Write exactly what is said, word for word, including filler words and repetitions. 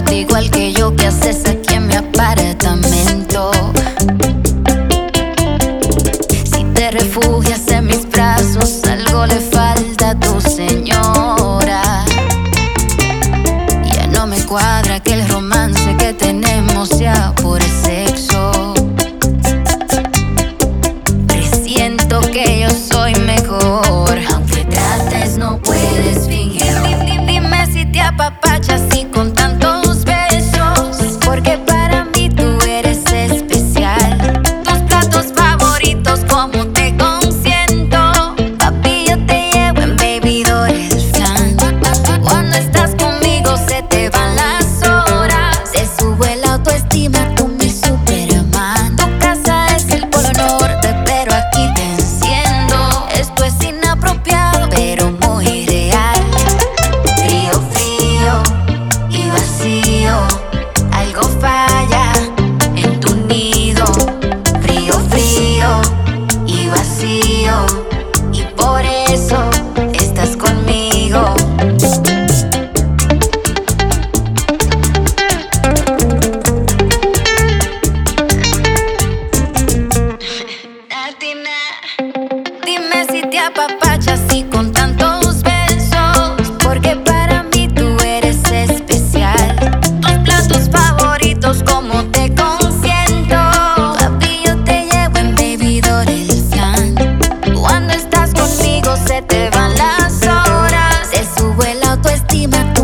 igual que yo, ¿qué haces aquí en mi apartamento? Si te refugias en mis brazos, algo le falta a tu señora. Ya no me cuadra que el romance que tenemos sea por sexo. Presiento que yo soy mejor, aunque trates no puedes fingir. Dime si te apapachas así con tantos besos, porque para mí tú eres especial. Tus platos favoritos, como te consiento. Papi, yo te llevo en baby doll el flan. Cuando estás conmigo se te van las horas, se sube la autoestima, tú mi superman. Tu casa es el polo norte, pero aquí te enciendo. Esto es inapropiado, pero muy real. Frío, frío y vacío, algo falla en tu nido. Frío, frío y vacío, y por eso estás conmigo. Latina. Dime si te apapachas así con tantos besos, porque para mí tú eres especial. Tus platos favoritos, como te consiento. Papi, yo te llevo en baby doll el flan. Cuando estás conmigo se te van las horas, se sube la autoestima.